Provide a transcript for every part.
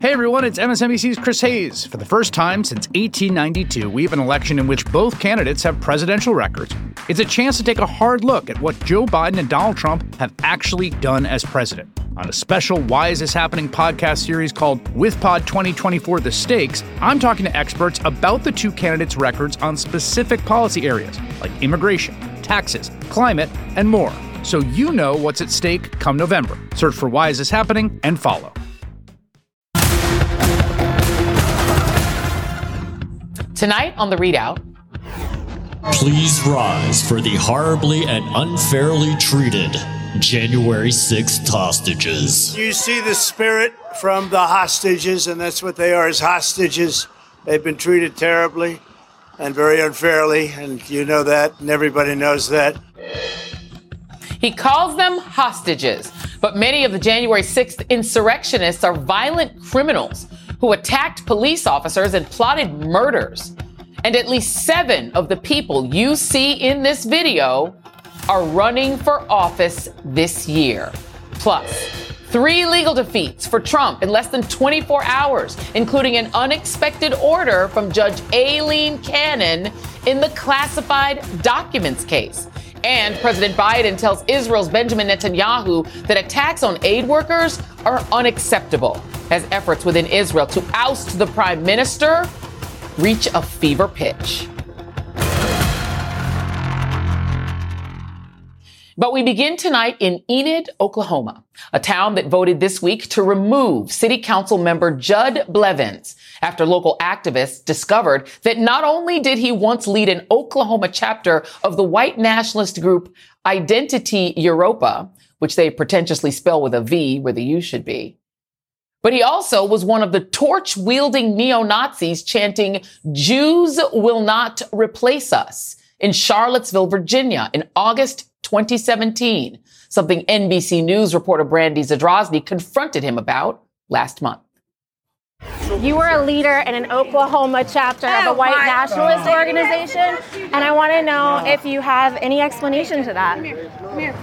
Hey everyone, it's MSNBC's Chris Hayes. For the first time since 1892, we have an election in which both candidates have presidential records. It's a chance to take a hard look at what Joe Biden and Donald Trump have actually done as president. On a special Why Is This Happening podcast series called WithPod 2024 The Stakes, I'm talking to experts about the two candidates' records on specific policy areas like immigration, taxes, climate, and more. So you know what's at stake come November. Search for Why Is This Happening and follow. Tonight on The ReidOut. Please rise for the horribly and unfairly treated January 6th hostages. You see the spirit from the hostages, and that's what they are, as hostages. They've been treated terribly and very unfairly, and you know that, and everybody knows that. He calls them hostages, but many of the January 6th insurrectionists are violent criminals who attacked police officers and plotted murders. And at least 7 of the people you see in this video are running for office this year. Plus, 3 legal defeats for Trump in less than 24 hours, including an unexpected order from Judge Aileen Cannon in the classified documents case. And President Biden tells Israel's Benjamin Netanyahu that attacks on aid workers are unacceptable as efforts within Israel to oust the prime minister reach a fever pitch. But we begin tonight in Enid, Oklahoma, a town that voted this week to remove City Council member Judd Blevins after local activists discovered that not only did he once lead an Oklahoma chapter of the white nationalist group Identity Europa, which they pretentiously spell with a V where the U should be, but he also was one of the torch-wielding neo-Nazis chanting, "Jews will not replace us," in Charlottesville, Virginia in August 2017, something NBC News reporter Brandy Zadrozny confronted him about last month. You were a leader in an Oklahoma chapter of a white nationalist organization, and I want to know if you have any explanation to that. Come here.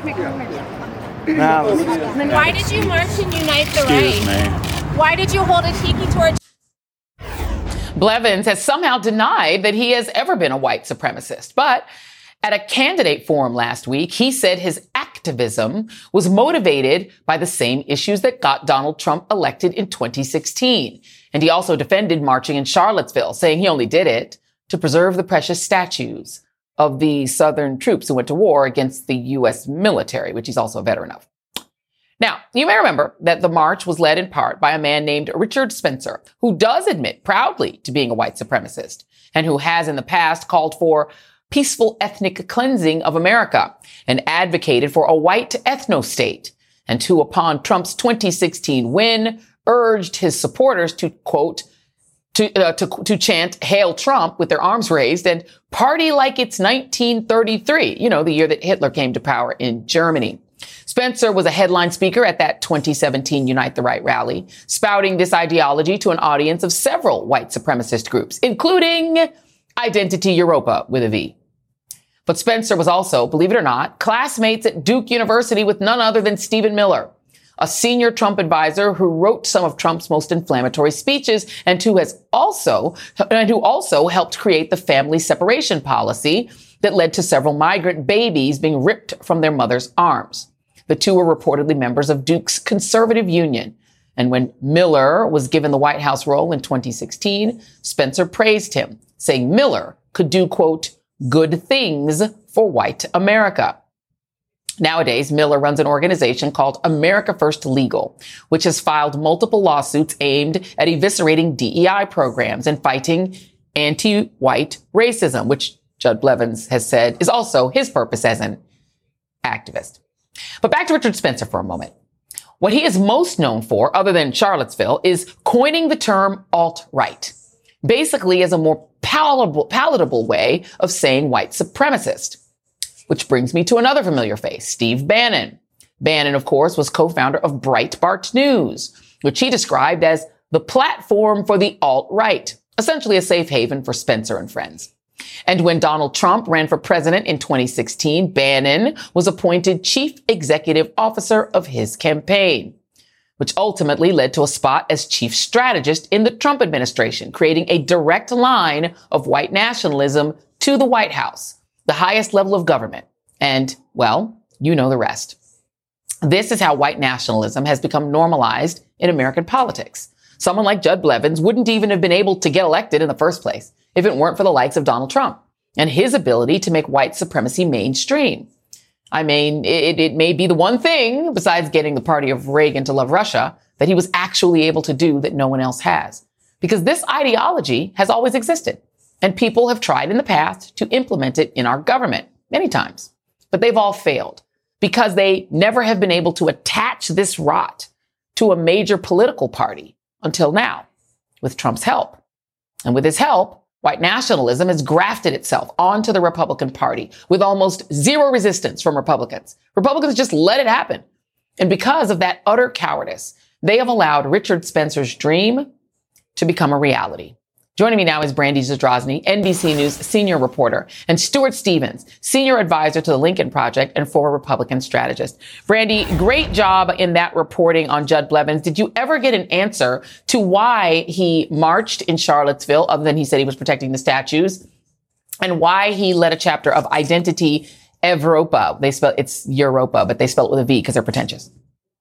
Then why did you march and unite the right? Why did you hold a tiki torch? Blevins has somehow denied that he has ever been a white supremacist, but at a candidate forum last week, he said his activism was motivated by the same issues that got Donald Trump elected in 2016. And he also defended marching in Charlottesville, saying he only did it to preserve the precious statues of the Southern troops who went to war against the U.S. military, which he's also a veteran of. Now, you may remember that the march was led in part by a man named Richard Spencer, who does admit proudly to being a white supremacist and who has in the past called for peaceful ethnic cleansing of America and advocated for a white ethno-state, and who, upon Trump's 2016 win, urged his supporters to, quote, to chant "Hail Trump" with their arms raised and party like it's 1933, the year that Hitler came to power in Germany. Spencer was a headline speaker at that 2017 Unite the Right rally, spouting this ideology to an audience of several white supremacist groups, including Identity Europa with a V. But Spencer was also, believe it or not, classmates at Duke University with none other than Stephen Miller, a senior Trump advisor who wrote some of Trump's most inflammatory speeches and who also helped create the family separation policy that led to several migrant babies being ripped from their mother's arms. The two were reportedly members of Duke's conservative union. And when Miller was given the White House role in 2016, Spencer praised him, saying Miller could do, quote, good things for white America. Nowadays, Miller runs an organization called America First Legal, which has filed multiple lawsuits aimed at eviscerating DEI programs and fighting anti-white racism, which Judd Blevins has said is also his purpose as an activist. But back to Richard Spencer for a moment. What he is most known for, other than Charlottesville, is coining the term alt-right, basically as a more palatable way of saying white supremacist. Which brings me to another familiar face, Steve Bannon. Bannon, of course, was co-founder of Breitbart News, which he described as the platform for the alt-right, essentially a safe haven for Spencer and friends. And when Donald Trump ran for president in 2016, Bannon was appointed chief executive officer of his campaign. which ultimately led to a spot as chief strategist in the Trump administration, creating a direct line of white nationalism to the White House, the highest level of government. And, well, you know the rest. This is how white nationalism has become normalized in American politics. Someone like Judd Blevins wouldn't even have been able to get elected in the first place if it weren't for the likes of Donald Trump and his ability to make white supremacy mainstream. I mean, it may be the one thing, besides getting the party of Reagan to love Russia, that he was actually able to do that no one else has. Because this ideology has always existed, and people have tried in the past to implement it in our government many times. But they've all failed because they never have been able to attach this rot to a major political party until now, with Trump's help. And with his help, white nationalism has grafted itself onto the Republican Party with almost zero resistance from Republicans. Republicans just let it happen. And because of that utter cowardice, they have allowed Richard Spencer's dream to become a reality. Joining me now is Brandy Zadrozny, NBC News senior reporter, and Stuart Stevens, senior advisor to the Lincoln Project and former Republican strategist. Brandy, great job in that reporting on Judd Blevins. Did you ever get an answer to why he marched in Charlottesville, other than he said he was protecting the statues, and why he led a chapter of Identity Evropa? It's Europa, but they spell it with a V because they're pretentious.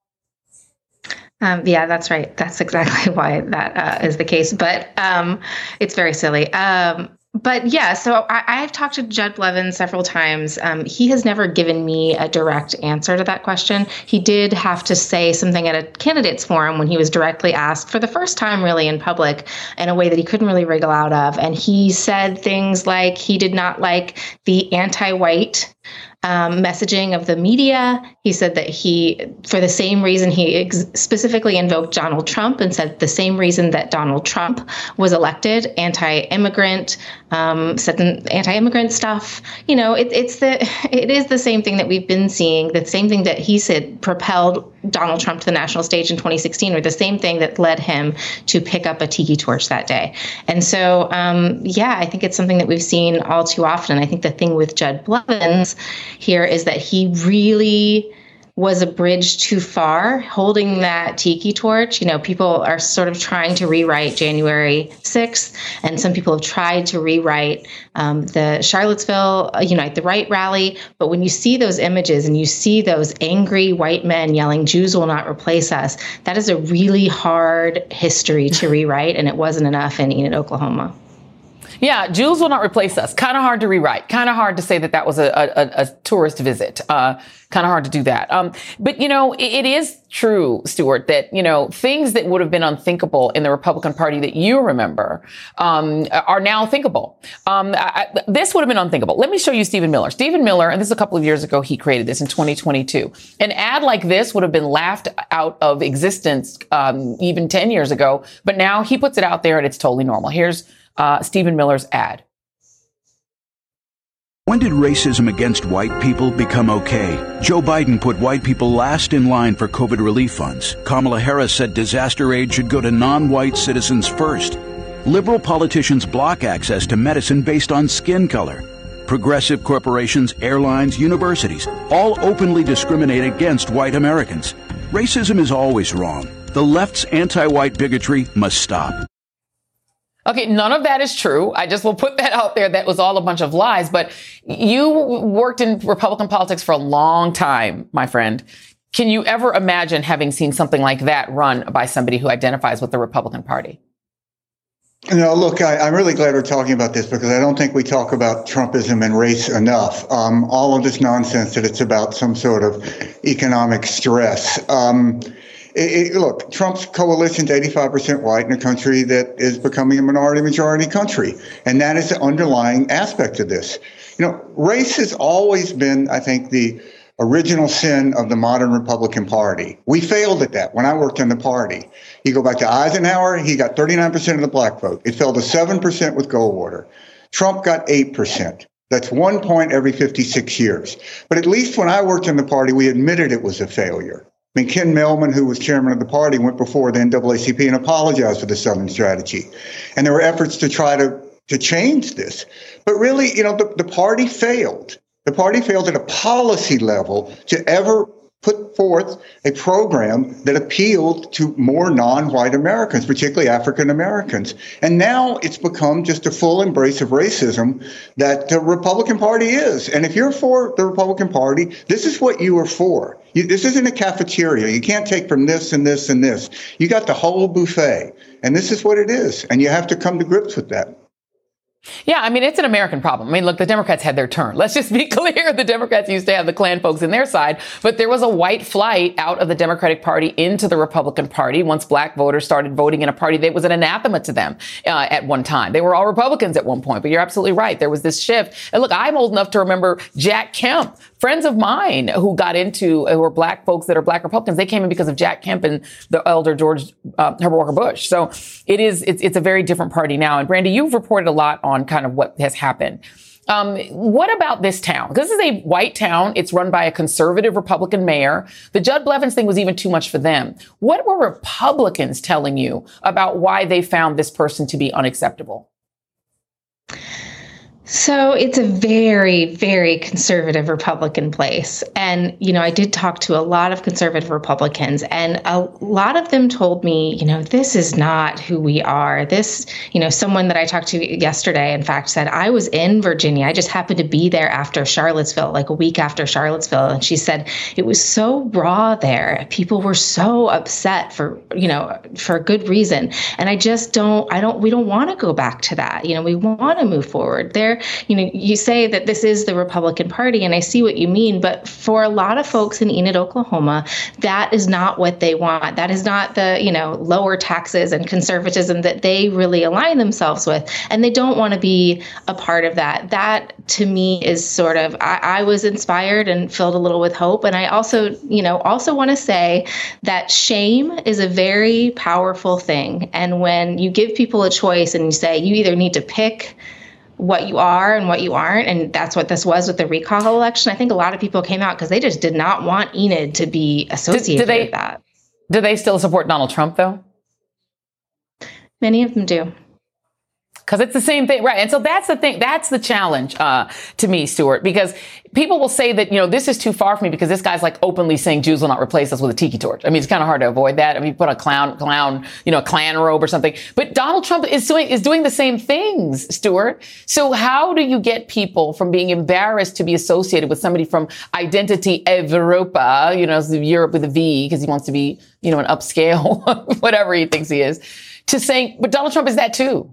Yeah, that's right. That's exactly why that is the case. But it's very silly. But yeah, so I've talked to Judd Blevins several times. He has never given me a direct answer to that question. He did have to say something at a candidates forum when he was directly asked for the first time really in public in a way that he couldn't really wriggle out of. And he said things like he did not like the anti-white messaging of the media. He said that for the same reason, he specifically invoked Donald Trump and said the same reason that Donald Trump was elected, anti-immigrant, said anti-immigrant stuff. You know, it is the same thing that we've been seeing, the same thing that he said propelled Donald Trump to the national stage in 2016, or the same thing that led him to pick up a tiki torch that day. And so, I think it's something that we've seen all too often. I think the thing with Judd Blevins here is that he really was a bridge too far, holding that tiki torch. You know, people are sort of trying to rewrite January 6th, and some people have tried to rewrite the Charlottesville Unite the Right rally. But when you see those images and you see those angry white men yelling, "Jews will not replace us," that is a really hard history to rewrite, and it wasn't enough in Enid, Oklahoma. Yeah, Jews will not replace us. Kind of hard to rewrite. Kind of hard to say that was a tourist visit. Kind of hard to do that. But, you know, it is true, Stuart, that, you know, things that would have been unthinkable in the Republican Party that you remember are now thinkable. This would have been unthinkable. Let me show you Stephen Miller. Stephen Miller, and this is a couple of years ago, he created this in 2022. An ad like this would have been laughed out of existence even 10 years ago. But now he puts it out there and it's totally normal. Here's Stephen Miller's ad. When did racism against white people become okay? Joe Biden put white people last in line for COVID relief funds. Kamala Harris said disaster aid should go to non-white citizens first. Liberal politicians block access to medicine based on skin color. Progressive corporations, airlines, universities all openly discriminate against white Americans. Racism is always wrong. The left's anti-white bigotry must stop. Okay, none of that is true. I just will put that out there. That was all a bunch of lies. But you worked in Republican politics for a long time, my friend. Can you ever imagine having seen something like that run by somebody who identifies with the Republican Party? No, look, I'm really glad we're talking about this because I don't think we talk about Trumpism and race enough. All of this nonsense that it's about some sort of economic stress. Look, Trump's coalition's 85% white in a country that is becoming a majority country. And that is the underlying aspect of this. You know, race has always been, I think, the original sin of the modern Republican Party. We failed at that when I worked in the party. You go back to Eisenhower, he got 39% of the black vote. It fell to 7% with Goldwater. Trump got 8%. That's 1 point every 56 years. But at least when I worked in the party, we admitted it was a failure. I mean, Ken Mehlman, who was chairman of the party, went before the NAACP and apologized for the Southern strategy. And there were efforts to try to change this. But really, you know, the party failed. The party failed at a policy level to ever put forth a program that appealed to more non-white Americans, particularly African Americans. And now it's become just a full embrace of racism that the Republican Party is. And if you're for the Republican Party, this is what you are for. This isn't a cafeteria. You can't take from this and this and this. You got the whole buffet. And this is what it is. And you have to come to grips with that. Yeah, I mean, it's an American problem. I mean, look, the Democrats had their turn. Let's just be clear. The Democrats used to have the Klan folks in their side, but there was a white flight out of the Democratic Party into the Republican Party once black voters started voting in a party that was an anathema to them at one time. They were all Republicans at one point, but you're absolutely right. There was this shift. And look, I'm old enough to remember Jack Kemp. Friends of mine who were black folks that are black Republicans, they came in because of Jack Kemp and the elder George Herbert Walker Bush. So it's a very different party now. And Brandy, you've reported a lot on kind of what has happened. What about this town? Because this is a white town. It's run by a conservative Republican mayor. The Judd Blevins thing was even too much for them. What were Republicans telling you about why they found this person to be unacceptable? So it's a very, very conservative Republican place. And, I did talk to a lot of conservative Republicans, and a lot of them told me, this is not who we are. This, someone that I talked to yesterday, in fact, said, I was in Virginia. I just happened to be there after Charlottesville, like a week after Charlottesville. And she said it was so raw there. People were so upset for good reason. And we don't want to go back to that. We want to move forward there. You say that this is the Republican Party, and I see what you mean, but for a lot of folks in Enid, Oklahoma, that is not what they want. That is not the, lower taxes and conservatism that they really align themselves with, and they don't want to be a part of that. That, to me, is sort of, I was inspired and filled a little with hope, and I also want to say that shame is a very powerful thing, and when you give people a choice and you say you either need to pick what you are and what you aren't. And that's what this was with the recall election. I think a lot of people came out because they just did not want Enid to be associated with that. Do they still support Donald Trump, though? Many of them do. Because it's the same thing, right? And so that's the thing. That's the challenge to me, Stuart, because people will say that, this is too far for me because this guy's like openly saying Jews will not replace us with a tiki torch. I mean, it's kind of hard to avoid that. I mean, put a clown, Klan robe or something. But Donald Trump is doing the same things, Stuart. So how do you get people from being embarrassed to be associated with somebody from Identity Europa, Europe with a V, because he wants to be, an upscale, whatever he thinks he is, to saying, but Donald Trump is that too.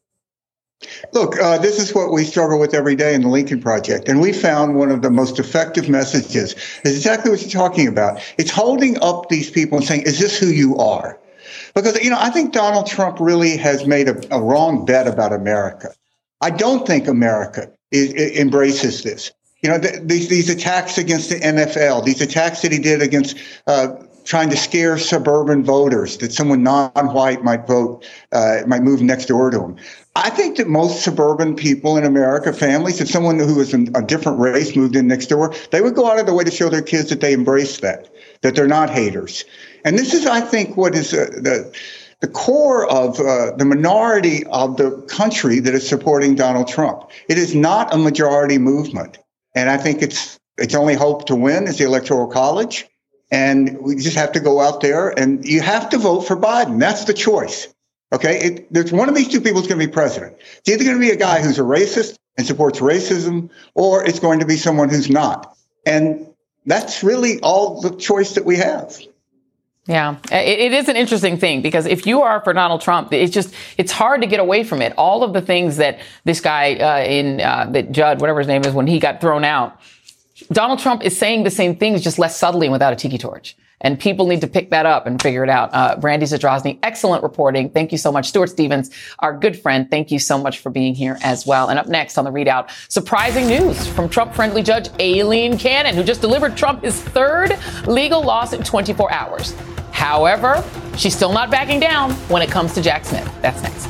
Look, this is what we struggle with every day in the Lincoln Project. And we found one of the most effective messages is exactly what you're talking about. It's holding up these people and saying, is this who you are? Because, I think Donald Trump really has made a wrong bet about America. I don't think America embraces this. These attacks against the NFL, these attacks that he did against trying to scare suburban voters that someone non-white might might move next door to him. I think that most suburban people in America, families, if someone who was a different race moved in next door, they would go out of their way to show their kids that they embrace that they're not haters. And this is, I think, what is the core of the minority of the country that is supporting Donald Trump. It is not a majority movement. And I think its only hope to win is the Electoral College. And we just have to go out there and you have to vote for Biden. That's the choice. Okay, there's one of these two people is going to be president. It's either going to be a guy who's a racist and supports racism, or it's going to be someone who's not. And that's really all the choice that we have. Yeah, it is an interesting thing because if you are for Donald Trump, it's hard to get away from it. All of the things that this guy that Judd, whatever his name is, when he got thrown out, Donald Trump is saying the same things, just less subtly and without a tiki torch. And people need to pick that up and figure it out. Brandy Zadrozny, excellent reporting. Thank you so much. Stuart Stevens, our good friend, thank you so much for being here as well. And up next on the ReidOut, surprising news from Trump-friendly Judge Aileen Cannon, who just delivered Trump his third legal loss in 24 hours. However, she's still not backing down when it comes to Jack Smith. That's next.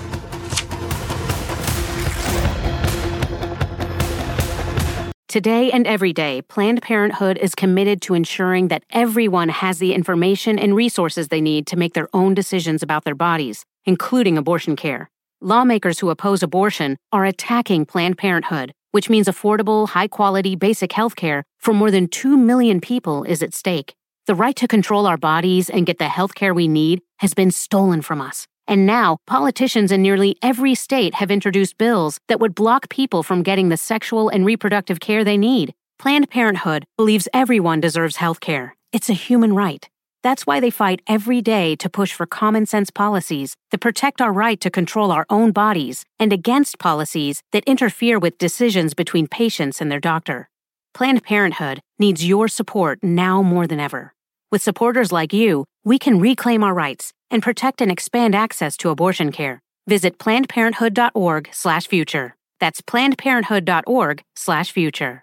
Today and every day, Planned Parenthood is committed to ensuring that everyone has the information and resources they need to make their own decisions about their bodies, including abortion care. Lawmakers who oppose abortion are attacking Planned Parenthood, which means affordable, high-quality, basic health care for more than 2 million people is at stake. The right to control our bodies and get the health care we need has been stolen from us. And now, politicians in nearly every state have introduced bills that would block people from getting the sexual and reproductive care they need. Planned Parenthood believes everyone deserves health care. It's a human right. That's why they fight every day to push for common sense policies that protect our right to control our own bodies and against policies that interfere with decisions between patients and their doctor. Planned Parenthood needs your support now more than ever. With supporters like you, we can reclaim our rights and protect and expand access to abortion care. Visit PlannedParenthood.org/future. That's PlannedParenthood.org/future.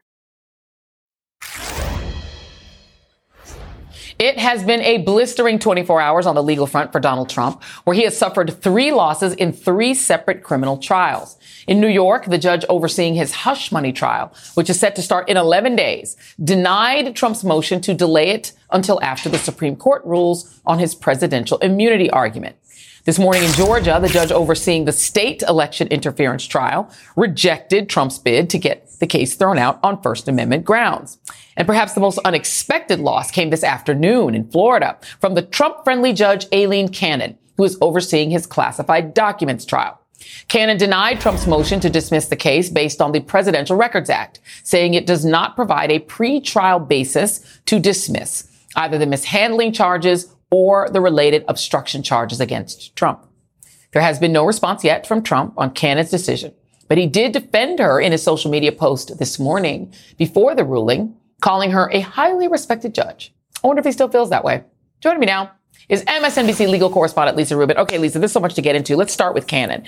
It has been a blistering 24 hours on the legal front for Donald Trump, where he has suffered 3 losses in 3 separate criminal trials. In New York, the judge overseeing his hush money trial, which is set to start in 11 days, denied Trump's motion to delay it until after the Supreme Court rules on his presidential immunity argument. This morning in Georgia, the judge overseeing the state election interference trial rejected Trump's bid to get the case thrown out on First Amendment grounds. And perhaps the most unexpected loss came this afternoon in Florida from the Trump-friendly judge Aileen Cannon, who is overseeing his classified documents trial. Cannon denied Trump's motion to dismiss the case based on the Presidential Records Act, saying it does not provide a pre-trial basis to dismiss either the mishandling charges or the related obstruction charges against Trump. There has been no response yet from Trump on Cannon's decision, but he did defend her in his social media post this morning before the ruling, calling her a highly respected judge. I wonder if he still feels that way. Joining me now is MSNBC legal correspondent Lisa Rubin. Okay, Lisa, there's so much to get into. Let's start with Cannon.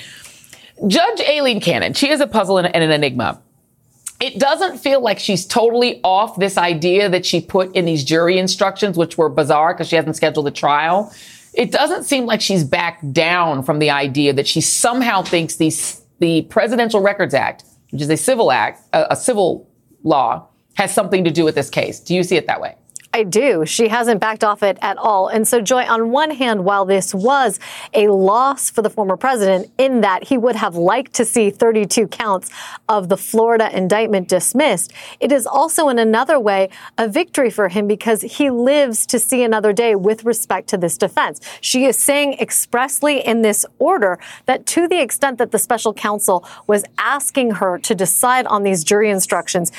Judge Aileen Cannon, she is a puzzle and an enigma. It doesn't feel like she's totally off this idea that she put in these jury instructions, which were bizarre because she hasn't scheduled a trial. It doesn't seem like she's backed down from the idea that she somehow thinks the Presidential Records Act, which is a civil act, a civil law, has something to do with this case. Do you see it that way? I do. She hasn't backed off it at all. And so, Joy, on one hand, while this was a loss for the former president in that he would have liked to see 32 counts of the Florida indictment dismissed, it is also in another way a victory for him because he lives to see another day with respect to this defense. She is saying expressly in this order that to the extent that the special counsel was asking her to decide on these jury instructions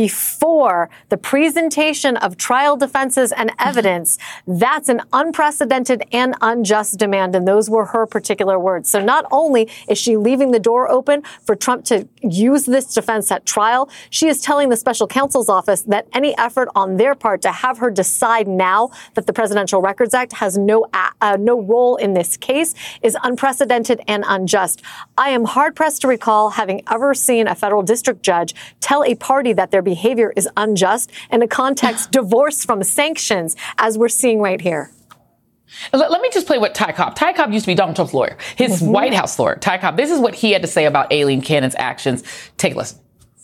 before the presentation of trial defenses and evidence, that's an unprecedented and unjust demand. And those were her particular words. So not only is she leaving the door open for Trump to use this defense at trial, she is telling the special counsel's office that any effort on their part to have her decide now that the Presidential Records Act has no role in this case is unprecedented and unjust. I am hard pressed to recall having ever seen a federal district judge tell a party that their behavior is unjust in a context divorced from sanctions, as we're seeing right here. Let me just play what Ty Cobb. Ty Cobb used to be Donald Trump's lawyer, his White House lawyer. Ty Cobb, this is what he had to say about Aileen Cannon's actions. Take a listen.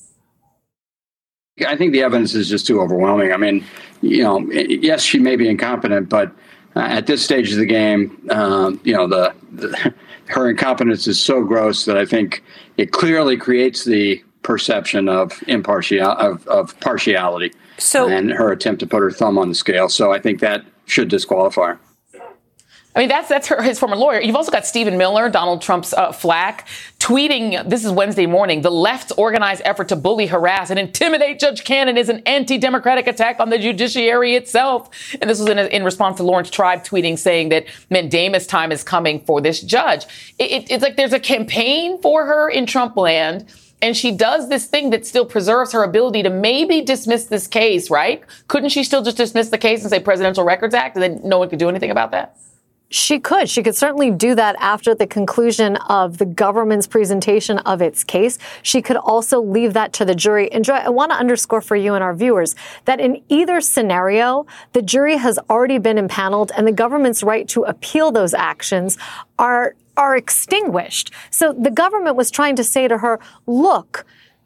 I think the evidence is just too overwhelming. I mean, you know, yes, she may be incompetent, but at this stage of the game, you know, her incompetence is so gross that I think it clearly creates the perception of partiality. And her attempt to put her thumb on the scale. So I think that should disqualify her. I mean, that's his former lawyer. You've also got Stephen Miller, Donald Trump's flack, tweeting, this is Wednesday morning, the left's organized effort to bully, harass, and intimidate Judge Cannon is an anti-democratic attack on the judiciary itself. And this was in response to Lawrence Tribe tweeting, saying that mandamus time is coming for this judge. It's like there's a campaign for her in Trump land. And she does this thing that still preserves her ability to maybe dismiss this case, right? Couldn't she still just dismiss the case and say Presidential Records Act and then no one could do anything about that? She could. She could certainly do that after the conclusion of the government's presentation of its case. She could also leave that to the jury. And Joy, I want to underscore for you and our viewers that in either scenario, the jury has already been impaneled and the government's right to appeal those actions are extinguished. So the government was trying to say to her, look,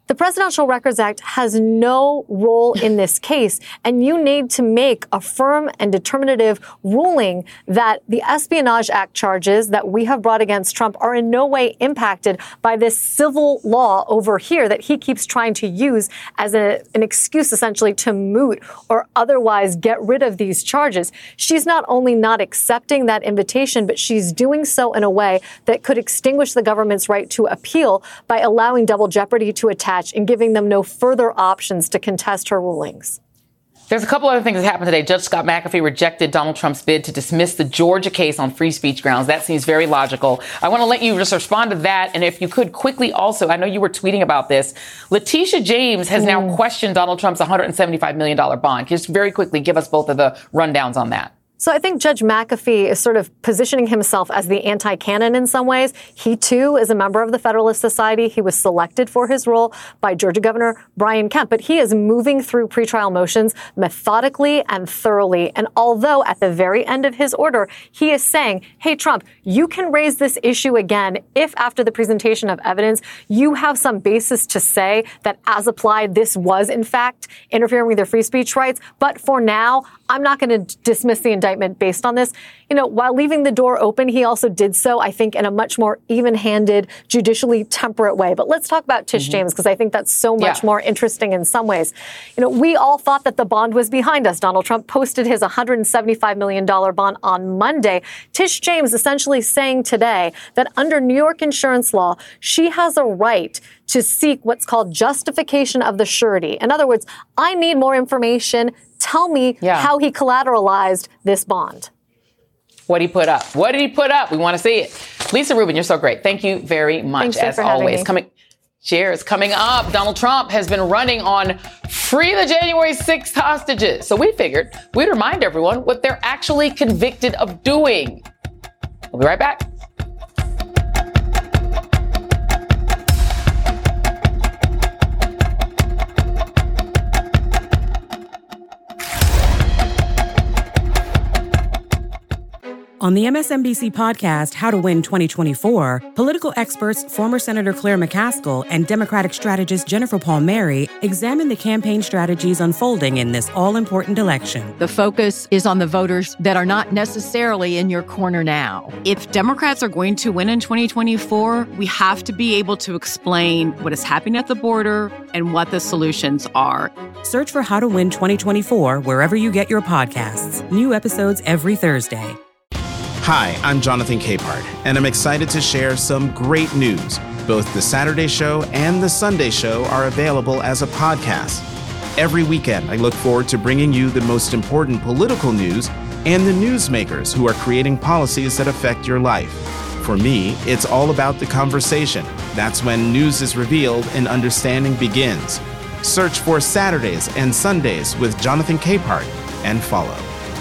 The Presidential Records Act has no role in this case, and you need to make a firm and determinative ruling that the Espionage Act charges that we have brought against Trump are in no way impacted by this civil law over here that he keeps trying to use as an excuse, essentially, to moot or otherwise get rid of these charges. She's not only not accepting that invitation, but she's doing so in a way that could extinguish the government's right to appeal by allowing double jeopardy to attach and giving them no further options to contest her rulings. There's a couple other things that happened today. Judge Scott McAfee rejected Donald Trump's bid to dismiss the Georgia case on free speech grounds. That seems very logical. I want to let you just respond to that. And if you could quickly also, I know you were tweeting about this. Letitia James has now questioned Donald Trump's $175 million bond. Just very quickly give us both of the rundowns on that. So I think Judge McAfee is sort of positioning himself as the anti-canon in some ways. He, too, is a member of the Federalist Society. He was selected for his role by Georgia Governor Brian Kemp. But he is moving through pretrial motions methodically and thoroughly. And although at the very end of his order, he is saying, hey, Trump, you can raise this issue again if after the presentation of evidence, you have some basis to say that as applied, this was, in fact, interfering with your free speech rights. But for now, I'm not going to dismiss the indictment based on this. You know, while leaving the door open, he also did so, I think, in a much more even-handed, judicially temperate way. But let's talk about Tish James, because I think that's so much more interesting in some ways. You know, we all thought that the bond was behind us. Donald Trump posted his $175 million bond on Monday. Tish James essentially saying today that under New York insurance law, she has a right to seek what's called justification of the surety. In other words, I need more information. Tell me how he collateralized this bond. What did he put up? What did he put up? We want to see it. Lisa Rubin, you're so great. Thank you very much, as always. Cheers. Coming up, Donald Trump has been running on free the January 6th hostages. So we figured we'd remind everyone what they're actually convicted of doing. We'll be right back. On the MSNBC podcast, How to Win 2024, political experts, former Senator Claire McCaskill and Democratic strategist Jennifer Palmieri examine the campaign strategies unfolding in this all-important election. The focus is on the voters that are not necessarily in your corner now. If Democrats are going to win in 2024, we have to be able to explain what is happening at the border and what the solutions are. Search for How to Win 2024 wherever you get your podcasts. New episodes every Thursday. Hi, I'm Jonathan Capehart, and I'm excited to share some great news. Both the Saturday Show and the Sunday Show are available as a podcast. Every weekend, I look forward to bringing you the most important political news and the newsmakers who are creating policies that affect your life. For me, it's all about the conversation. That's when news is revealed and understanding begins. Search for Saturdays and Sundays with Jonathan Capehart and follow.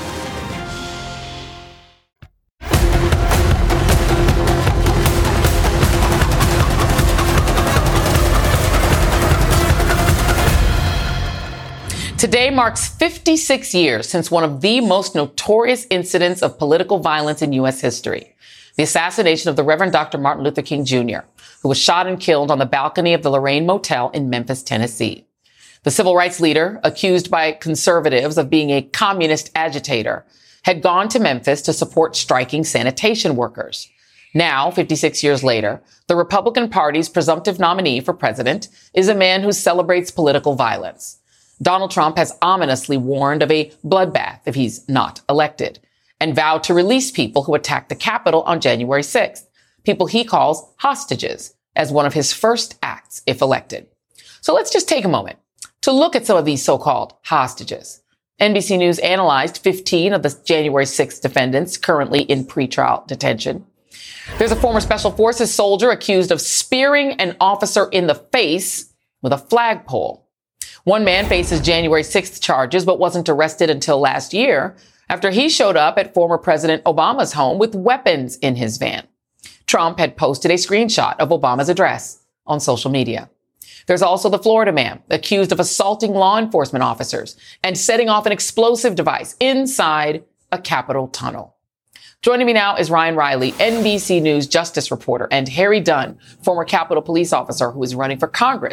Today marks 56 years since one of the most notorious incidents of political violence in U.S. history, the assassination of the Reverend Dr. Martin Luther King Jr., who was shot and killed on the balcony of the Lorraine Motel in Memphis, Tennessee. The civil rights leader, accused by conservatives of being a communist agitator, had gone to Memphis to support striking sanitation workers. Now, 56 years later, the Republican Party's presumptive nominee for president is a man who celebrates political violence. Donald Trump has ominously warned of a bloodbath if he's not elected, and vowed to release people who attacked the Capitol on January 6th, people he calls hostages, as one of his first acts if elected. So let's just take a moment to look at some of these so-called hostages. NBC News analyzed 15 of the January 6th defendants currently in pretrial detention. There's a former Special Forces soldier accused of spearing an officer in the face with a flagpole. One man faces January 6th charges, but wasn't arrested until last year after he showed up at former President Obama's home with weapons in his van. Trump had posted a screenshot of Obama's address on social media. There's also the Florida man accused of assaulting law enforcement officers and setting off an explosive device inside a Capitol tunnel. Joining me now is Ryan Riley, NBC News justice reporter, and Harry Dunn, former Capitol police officer who is running for Congress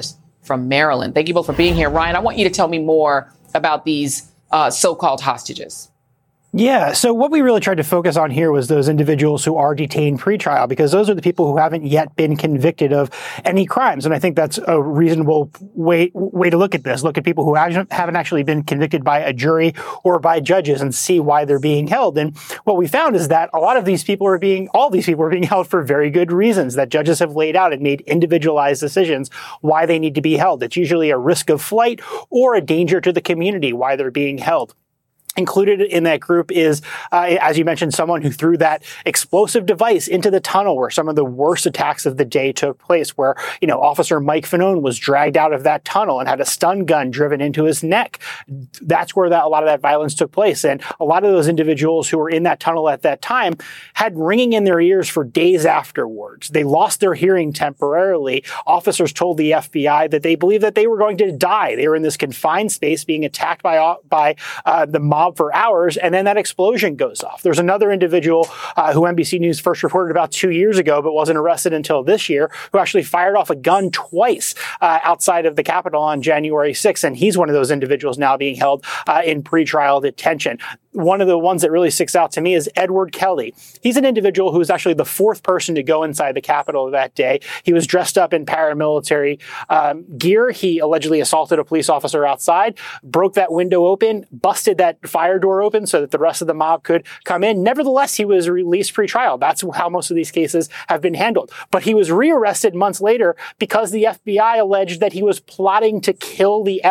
from Maryland. Thank you both for being here. Ryan, I want you to tell me more about these so-called hostages. Yeah. So what we really tried to focus on here was those individuals who are detained pretrial, because those are the people who haven't yet been convicted of any crimes. And I think that's a reasonable way to look at this. Look at people who haven't actually been convicted by a jury or by judges and see why they're being held. And what we found is that all these people are being held for very good reasons that judges have laid out and made individualized decisions why they need to be held. It's usually a risk of flight or a danger to the community why they're being held. Included in that group is, as you mentioned, someone who threw that explosive device into the tunnel where some of the worst attacks of the day took place, where, Officer Mike Fanone was dragged out of that tunnel and had a stun gun driven into his neck. That's where a lot of that violence took place. And a lot of those individuals who were in that tunnel at that time had ringing in their ears for days afterwards. They lost their hearing temporarily. Officers told the FBI that they believed that they were going to die. They were in this confined space being attacked by the mob for hours, and then that explosion goes off. There's another individual who NBC News first reported about 2 years ago, but wasn't arrested until this year, who actually fired off a gun twice outside of the Capitol on January 6th, and he's one of those individuals now being held in pretrial detention. One of the ones that really sticks out to me is Edward Kelly. He's an individual who was actually the fourth person to go inside the Capitol that day. He was dressed up in paramilitary gear. He allegedly assaulted a police officer outside, broke that window open, busted that fire door open so that the rest of the mob could come in. Nevertheless, he was released pre-trial. That's how most of these cases have been handled. But he was rearrested months later because the FBI alleged that he was plotting to kill the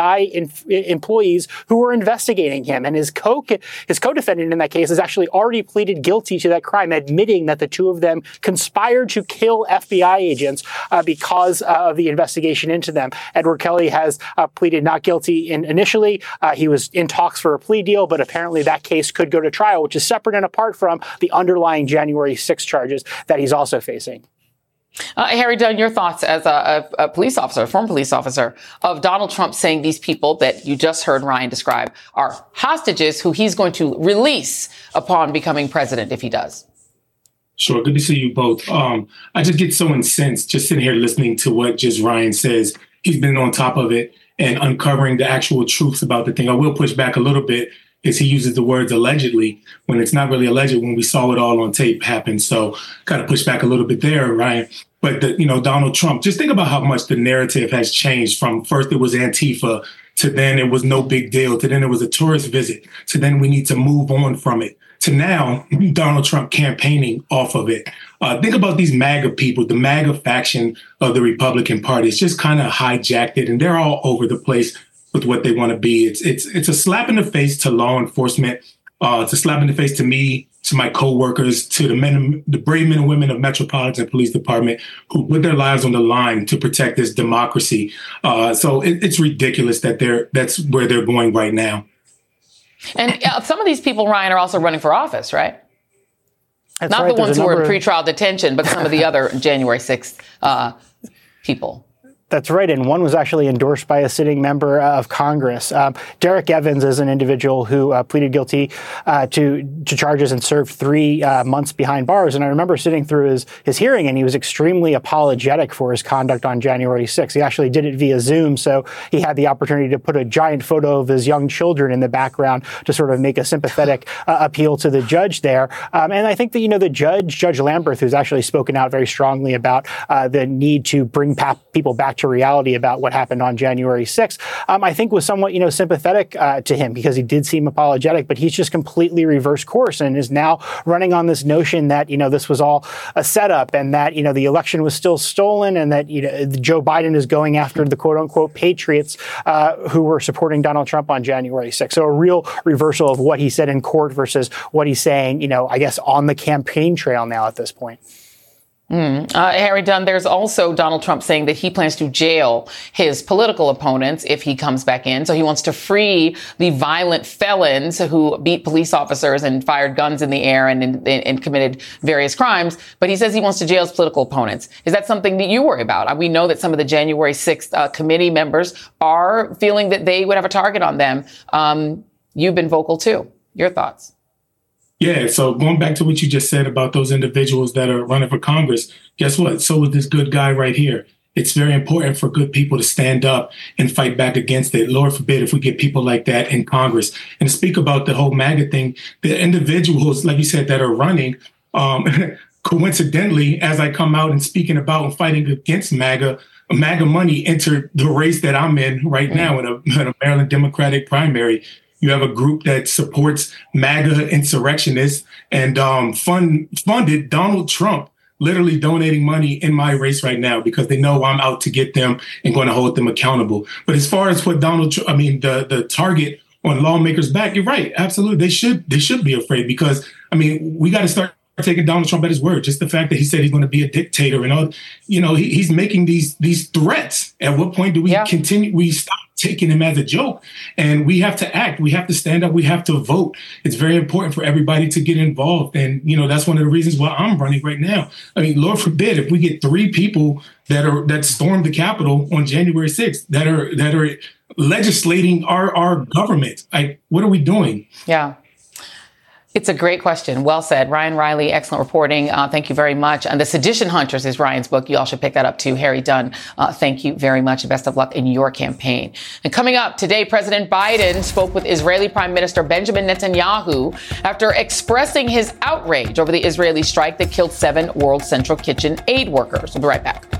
FBI employees who were investigating him. And his co-defendant in that case has actually already pleaded guilty to that crime, admitting that the two of them conspired to kill FBI agents because of the investigation into them. Edward Kelly has pleaded not guilty initially. He was in talks for a plea deal, but apparently that case could go to trial, which is separate and apart from the underlying January 6 charges that he's also facing. Harry Dunn, your thoughts as a police officer, a former police officer, of Donald Trump saying these people that you just heard Ryan describe are hostages who he's going to release upon becoming president if he does. Sure. Good to see you both. I just get so incensed just sitting here listening to what just Ryan says. He's been on top of it and uncovering the actual truths about the thing. I will push back a little bit is he uses the words allegedly when it's not really alleged when we saw it all on tape happen. So got to push back a little bit there, Ryan. But, Donald Trump, just think about how much the narrative has changed from first it was Antifa to then it was no big deal to then it was a tourist visit to then we need to move on from it to now Donald Trump campaigning off of it. Think about these MAGA people, the MAGA faction of the Republican Party. It's just kind of hijacked it and they're all over the place with what they want to be. It's a slap in the face to law enforcement. It's a slap in the face to me, to my coworkers, to the brave men and women of Metropolitan Police Department who put their lives on the line to protect this democracy. So it's ridiculous that that's where they're going right now. And some of these people, Ryan, are also running for office, right? That's Not right. the ones who were in pretrial detention, but some of the other January 6th people. That's right. And one was actually endorsed by a sitting member of Congress. Derek Evans is an individual who pleaded guilty to charges and served 3 months behind bars. And I remember sitting through his hearing, and he was extremely apologetic for his conduct on January 6th. He actually did it via Zoom, so he had the opportunity to put a giant photo of his young children in the background to sort of make a sympathetic appeal to the judge there. And I think that, the Judge Lamberth, who's actually spoken out very strongly about the need to bring people back to reality about what happened on January 6th, I think was somewhat, sympathetic to him because he did seem apologetic, but he's just completely reversed course and is now running on this notion that, this was all a setup and that, the election was still stolen and that, Joe Biden is going after the quote unquote patriots who were supporting Donald Trump on January 6th. So a real reversal of what he said in court versus what he's saying, I guess on the campaign trail now at this point. Harry Dunn, there's also Donald Trump saying that he plans to jail his political opponents if he comes back in. So he wants to free the violent felons who beat police officers and fired guns in the air and committed various crimes. But he says he wants to jail his political opponents. Is that something that you worry about? We know that some of the January 6th committee members are feeling that they would have a target on them. You've been vocal, too. Your thoughts? Yeah, so going back to what you just said about those individuals that are running for Congress, guess what? So is this good guy right here. it's very important for good people to stand up and fight back against it. Lord forbid if we get people like that in Congress. And to speak about the whole MAGA thing, the individuals, like you said, that are running, coincidentally, as I come out and speaking about and fighting against MAGA money entered the race that I'm in right now in a Maryland Democratic primary. You have a group that supports MAGA insurrectionists and funded Donald Trump, literally donating money in my race right now because they know I'm out to get them and going to hold them accountable. But as far as what the target on lawmakers' back, you're right. Absolutely. They should be afraid because, we got to start taking Donald Trump at his word. Just the fact that he said he's going to be a dictator and all, he's making these threats. At what point do we continue? We stop taking him as a joke, and we have to act. We have to stand up. We have to vote. It's very important for everybody to get involved, and that's one of the reasons why I'm running right now. Lord forbid if we get 3 people that stormed the Capitol on January 6th that are legislating our government. What are we doing? Yeah. It's a great question. Well said. Ryan Riley, excellent reporting. Thank you very much. And The Sedition Hunters is Ryan's book. You all should pick that up too. Harry Dunn, thank you very much. And best of luck in your campaign. And coming up today, President Biden spoke with Israeli Prime Minister Benjamin Netanyahu after expressing his outrage over the Israeli strike that killed 7 World Central Kitchen aid workers. We'll be right back.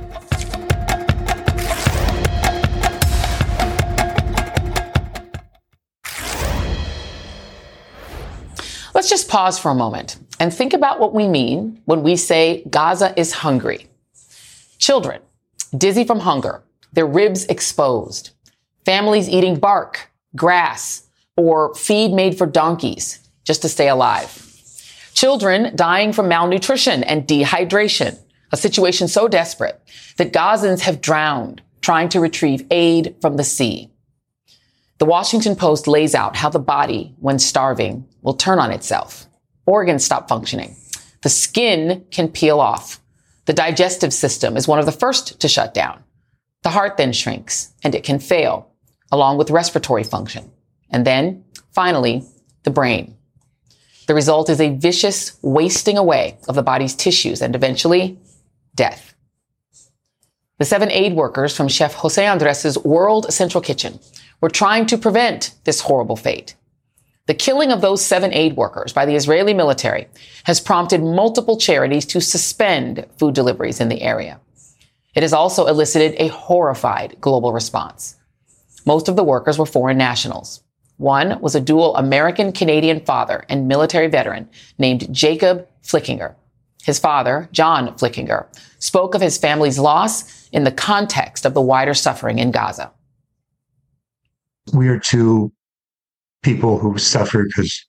Let's just pause for a moment and think about what we mean when we say Gaza is hungry. Children, dizzy from hunger, their ribs exposed. Families eating bark, grass, or feed made for donkeys just to stay alive. Children dying from malnutrition and dehydration, a situation so desperate that Gazans have drowned trying to retrieve aid from the sea. The Washington Post lays out how the body, when starving, will turn on itself. Organs stop functioning. The skin can peel off. The digestive system is one of the first to shut down. The heart then shrinks, and it can fail, along with respiratory function. And then, finally, the brain. The result is a vicious wasting away of the body's tissues and eventually, death. The 7 aid workers from Chef Jose Andres' World Central Kitchen were trying to prevent this horrible fate. The killing of those 7 aid workers by the Israeli military has prompted multiple charities to suspend food deliveries in the area. It has also elicited a horrified global response. Most of the workers were foreign nationals. One was a dual American-Canadian father and military veteran named Jacob Flickinger. His father, John Flickinger, spoke of his family's loss in the context of the wider suffering in Gaza. We are 2 people who suffer because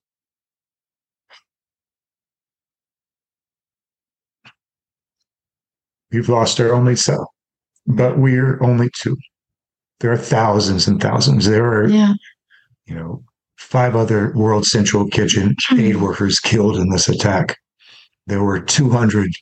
we've lost our only son, but we're only 2. There are thousands and thousands. There are, 5 other World Central Kitchen aid workers killed in this attack. There were 200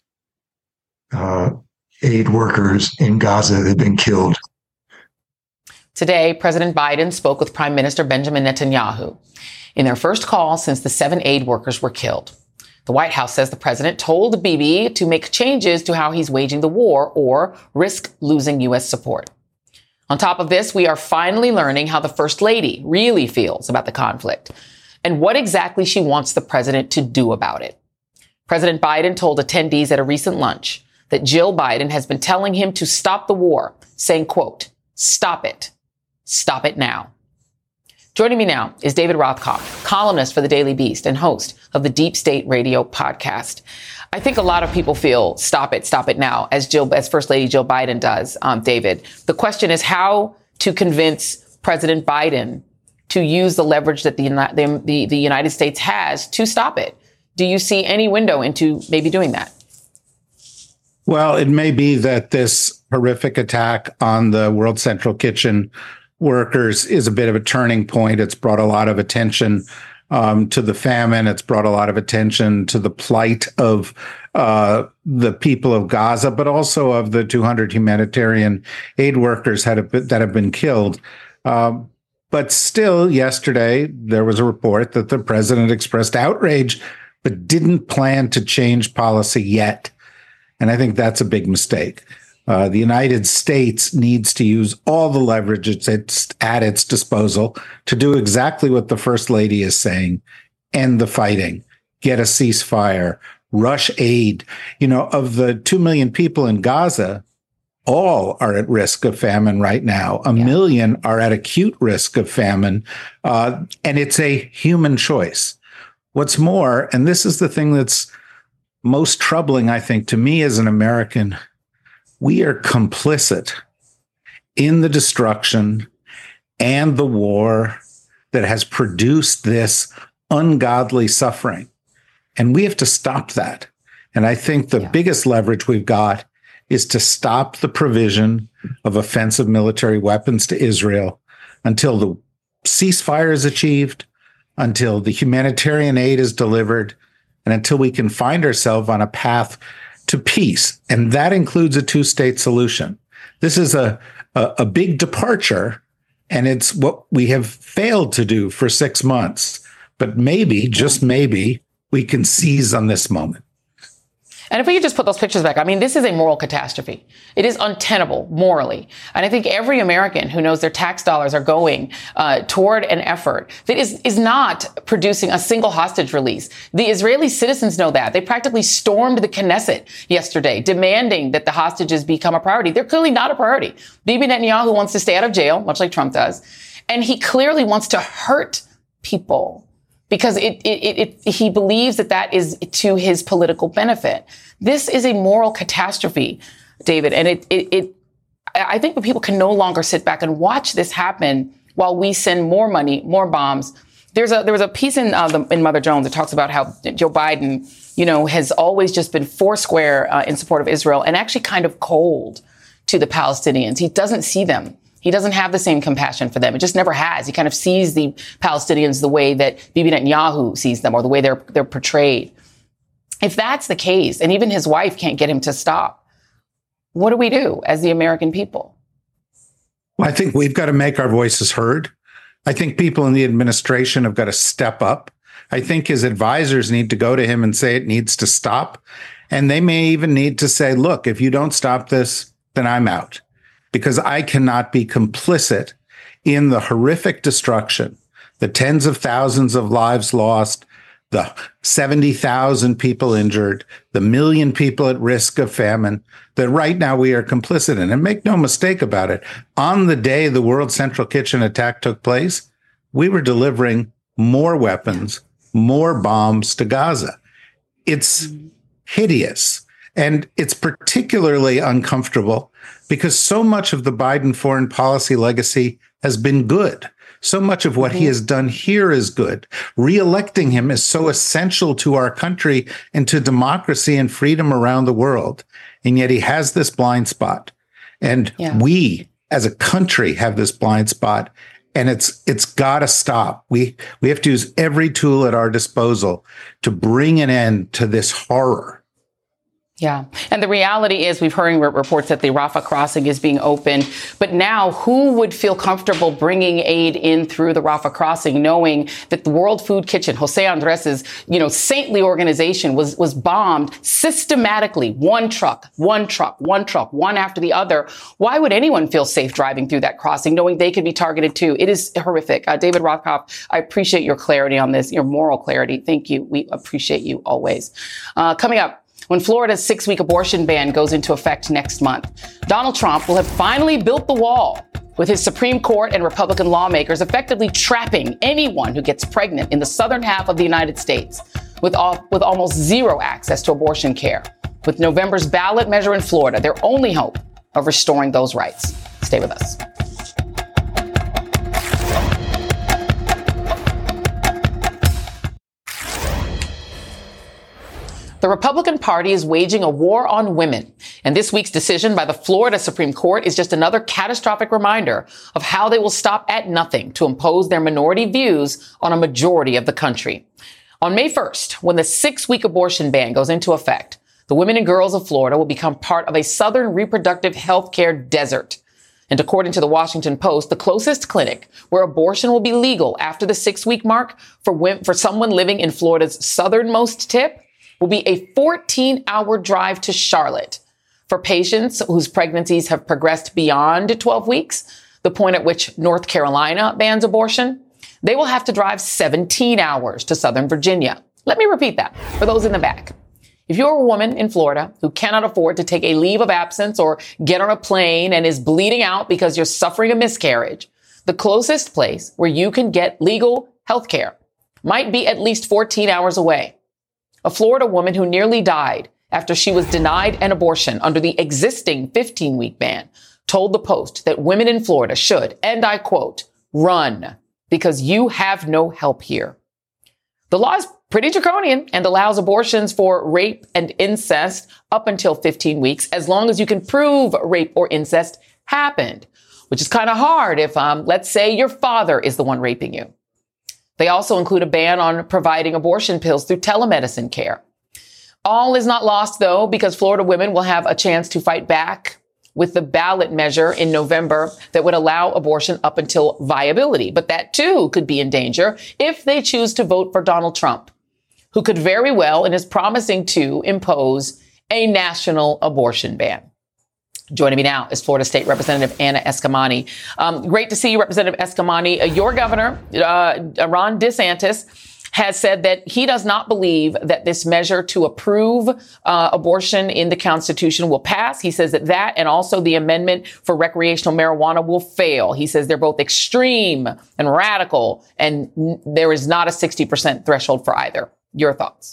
aid workers in Gaza that have been killed. Today, President Biden spoke with Prime Minister Benjamin Netanyahu in their first call since the 7 aid workers were killed. The White House says the president told Bibi to make changes to how he's waging the war or risk losing U.S. support. On top of this, we are finally learning how the First Lady really feels about the conflict and what exactly she wants the president to do about it. President Biden told attendees at a recent lunch that Jill Biden has been telling him to stop the war, saying, quote, "Stop it. Stop it now." Joining me now is David Rothkopf, columnist for the Daily Beast and host of the Deep State Radio podcast. I think a lot of people feel stop it now, as First Lady Jill Biden does, David. The question is how to convince President Biden to use the leverage that the United States has to stop it. Do you see any window into maybe doing that? Well, it may be that this horrific attack on the World Central Kitchen workers is a bit of a turning point. It's brought a lot of attention to the famine. It's brought a lot of attention to the plight of the people of Gaza, but also of the 200 humanitarian aid workers that have been killed. But still, yesterday, there was a report that the president expressed outrage, but didn't plan to change policy yet. And I think that's a big mistake. The United States needs to use all the leverage it's at its disposal to do exactly what the First Lady is saying: end the fighting, get a ceasefire, rush aid. Of the 2 million people in Gaza, all are at risk of famine right now. A million are at acute risk of famine, and it's a human choice. What's more, and this is the thing that's most troubling, I think, to me as an American, we are complicit in the destruction and the war that has produced this ungodly suffering. And we have to stop that. And I think the biggest leverage we've got is to stop the provision of offensive military weapons to Israel until the ceasefire is achieved, until the humanitarian aid is delivered, and until we can find ourselves on a path to peace. And that includes a two-state solution. This is a big departure, and it's what we have failed to do for 6 months. But maybe, just maybe, we can seize on this moment. And if we could just put those pictures back, I mean, this is a moral catastrophe. It is untenable morally. And I think every American who knows their tax dollars are going toward an effort that is not producing a single hostage release. The Israeli citizens know that. They practically stormed the Knesset yesterday, demanding that the hostages become a priority. They're clearly not a priority. Bibi Netanyahu wants to stay out of jail, much like Trump does. And he clearly wants to hurt people, because he believes that is to his political benefit. This is a moral catastrophe, David, and I think that people can no longer sit back and watch this happen while we send more money, more bombs. There was a piece in Mother Jones that talks about how Joe Biden, has always just been foursquare in support of Israel and actually kind of cold to the Palestinians. He doesn't see them. He doesn't have the same compassion for them. It just never has. He kind of sees the Palestinians the way that Bibi Netanyahu sees them, or the way they're portrayed. If that's the case, and even his wife can't get him to stop, what do we do as the American people? Well, I think we've got to make our voices heard. I think people in the administration have got to step up. I think his advisors need to go to him and say it needs to stop. And they may even need to say, look, if you don't stop this, then I'm out. Because I cannot be complicit in the horrific destruction, the tens of thousands of lives lost, the 70,000 people injured, the million people at risk of famine, that right now we are complicit in. And make no mistake about it, on the day the World Central Kitchen attack took place, we were delivering more weapons, more bombs to Gaza. It's hideous. And it's particularly uncomfortable because so much of the Biden foreign policy legacy has been good. So much of what he has done here is good. Re-electing him is so essential to our country and to democracy and freedom around the world. And yet he has this blind spot. And we, as a country, have this blind spot. And it's got to stop. We have to use every tool at our disposal to bring an end to this horror. Yeah. And the reality is we've heard reports that the Rafah crossing is being opened. But now who would feel comfortable bringing aid in through the Rafah crossing, knowing that the World Food Kitchen, Jose Andres's, saintly organization was bombed systematically, one truck, one after the other. Why would anyone feel safe driving through that crossing, knowing they could be targeted too? It is horrific. David Rothkopf, I appreciate your clarity on this, your moral clarity. Thank you. We appreciate you always. Coming up, when Florida's 6-week abortion ban goes into effect next month, Donald Trump will have finally built the wall, with his Supreme Court and Republican lawmakers effectively trapping anyone who gets pregnant in the southern half of the United States with almost zero access to abortion care. With November's ballot measure in Florida, their only hope of restoring those rights. Stay with us. The Republican Party is waging a war on women, and this week's decision by the Florida Supreme Court is just another catastrophic reminder of how they will stop at nothing to impose their minority views on a majority of the country. On May 1st, when the 6-week abortion ban goes into effect, the women and girls of Florida will become part of a southern reproductive health care desert. And according to the Washington Post, the closest clinic where abortion will be legal after the 6-week mark for someone living in Florida's southernmost tip will be a 14-hour drive to Charlotte. For patients whose pregnancies have progressed beyond 12 weeks, the point at which North Carolina bans abortion, they will have to drive 17 hours to Southern Virginia. Let me repeat that for those in the back. If you're a woman in Florida who cannot afford to take a leave of absence or get on a plane and is bleeding out because you're suffering a miscarriage, the closest place where you can get legal health care might be at least 14 hours away. A Florida woman who nearly died after she was denied an abortion under the existing 15-week ban told the Post that women in Florida should, and I quote, run because you have no help here. The law is pretty draconian and allows abortions for rape and incest up until 15 weeks, as long as you can prove rape or incest happened, which is kind of hard if, let's say, your father is the one raping you. They also include a ban on providing abortion pills through telemedicine care. All is not lost, though, because Florida women will have a chance to fight back with the ballot measure in November that would allow abortion up until viability. But that, too, could be in danger if they choose to vote for Donald Trump, who could very well and is promising to impose a national abortion ban. Joining me now is Florida State Representative Anna Eskamani. Great to see you, Representative Eskamani. Your governor, Ron DeSantis, has said that he does not believe that this measure to approve abortion in the Constitution will pass. He says that and also the amendment for recreational marijuana will fail. He says they're both extreme and radical, and there is not a 60% threshold for either. Your thoughts?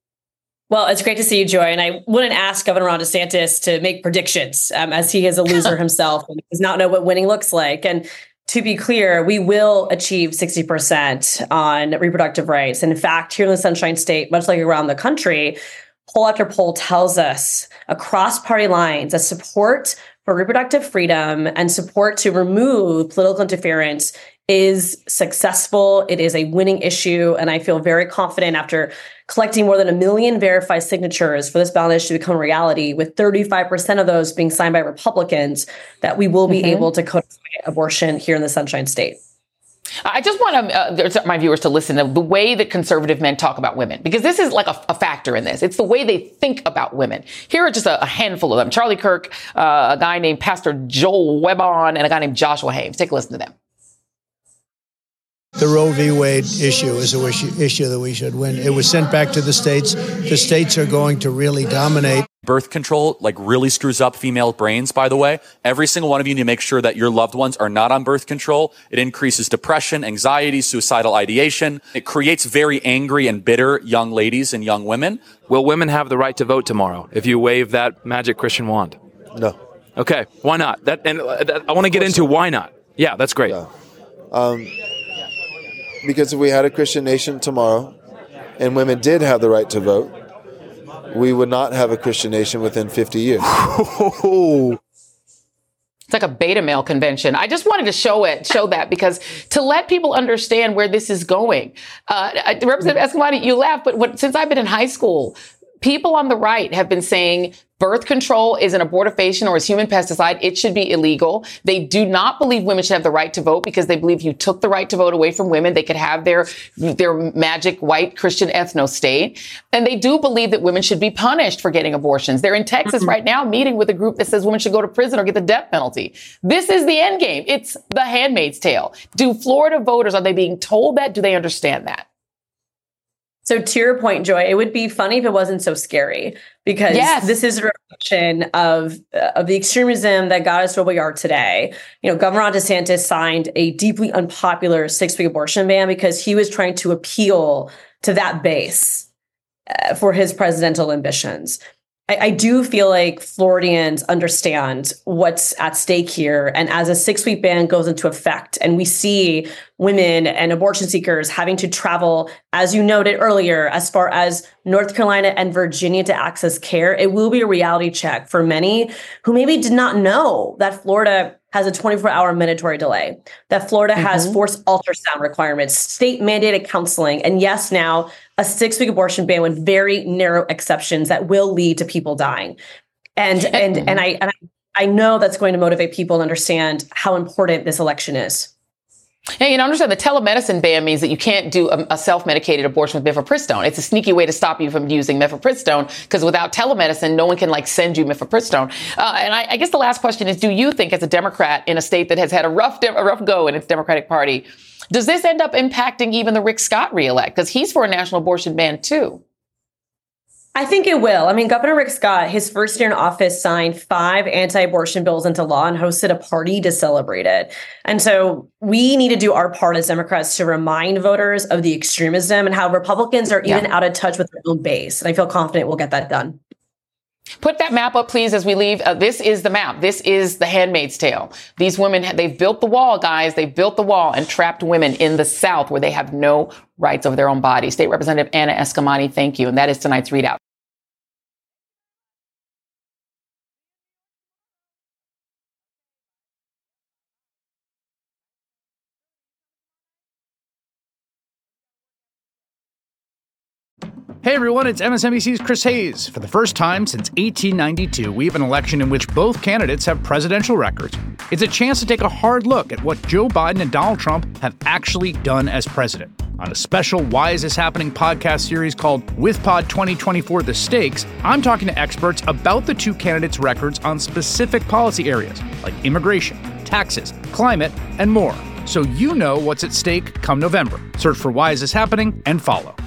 Well, it's great to see you, Joy. And I wouldn't ask Governor Ron DeSantis to make predictions, as he is a loser himself and does not know what winning looks like. And to be clear, we will achieve 60% on reproductive rights. And in fact, here in the Sunshine State, much like around the country, poll after poll tells us across party lines that support for reproductive freedom and support to remove political interference is successful. It is a winning issue. And I feel very confident after collecting more than 1 million verified signatures for this ballot issue to become a reality, with 35% of those being signed by Republicans, that we will be able to codify abortion here in the Sunshine State. I just want my viewers to listen to the way that conservative men talk about women, because this is like a factor in this. It's the way they think about women. Here are just a handful of them. Charlie Kirk, a guy named Pastor Joel Webon, and a guy named Joshua Hames. Take a listen to them. The Roe v. Wade issue is an issue that we should win. It was sent back to the states. The states are going to really dominate. Birth control really screws up female brains, by the way. Every single one of you need to make sure that your loved ones are not on birth control. It increases depression, anxiety, suicidal ideation. It creates very angry and bitter young ladies and young women. Will women have the right to vote tomorrow if you wave that magic Christian wand? No. Okay, why not? I want to get into why not. Yeah, that's great. Yeah. Because if we had a Christian nation tomorrow and women did have the right to vote, we would not have a Christian nation within 50 years. It's like a beta male convention. I just wanted to show that because to let people understand where this is going. Representative Eskamani, you laugh, but since I've been in high school, people on the right have been saying birth control is an abortifacient or is human pesticide. It should be illegal. They do not believe women should have the right to vote because they believe you took the right to vote away from women. They could have their magic white Christian ethno state. And they do believe that women should be punished for getting abortions. They're in Texas right now meeting with a group that says women should go to prison or get the death penalty. This is the end game. It's the Handmaid's Tale. Do Florida voters, are they being told that? Do they understand that? So to your point, Joy, it would be funny if it wasn't so scary, because this is a reflection of the extremism that got us where we are today. You know, Governor Ron DeSantis signed a deeply unpopular 6-week abortion ban because he was trying to appeal to that base for his presidential ambitions. I do feel like Floridians understand what's at stake here. And as a 6-week ban goes into effect and we see women and abortion seekers having to travel, as you noted earlier, as far as North Carolina and Virginia to access care, it will be a reality check for many who maybe did not know that Florida has a 24-hour mandatory delay, that Florida has forced ultrasound requirements, state mandated counseling, and yes, now a 6-week abortion ban with very narrow exceptions that will lead to people dying. And I know that's going to motivate people to understand how important this election is. Hey, understand the telemedicine ban means that you can't do a self-medicated abortion with mifepristone. It's a sneaky way to stop you from using mifepristone, because without telemedicine, no one can send you mifepristone. And I guess the last question is, do you think, as a Democrat in a state that has had a rough go in its Democratic Party, does this end up impacting even the Rick Scott reelect? Because he's for a national abortion ban too. I think it will. I mean, Governor Rick Scott, his first year in office, signed 5 anti-abortion bills into law and hosted a party to celebrate it. And so we need to do our part as Democrats to remind voters of the extremism and how Republicans are even out of touch with their own base. And I feel confident we'll get that done. Put that map up, please, as we leave. This is the map. This is the Handmaid's Tale. These women, they've built the wall, guys. They've built the wall and trapped women in the South where they have no rights over their own bodies. State Representative Anna Eskamani, thank you. And that is tonight's ReidOut. Hey everyone, it's MSNBC's Chris Hayes. For the first time since 1892, we have an election in which both candidates have presidential records. It's a chance to take a hard look at what Joe Biden and Donald Trump have actually done as president. On a special Why Is This Happening podcast series called WithPod 2024 The Stakes, I'm talking to experts about the two candidates' records on specific policy areas like immigration, taxes, climate, and more. So you know what's at stake come November. Search for Why Is This Happening and follow.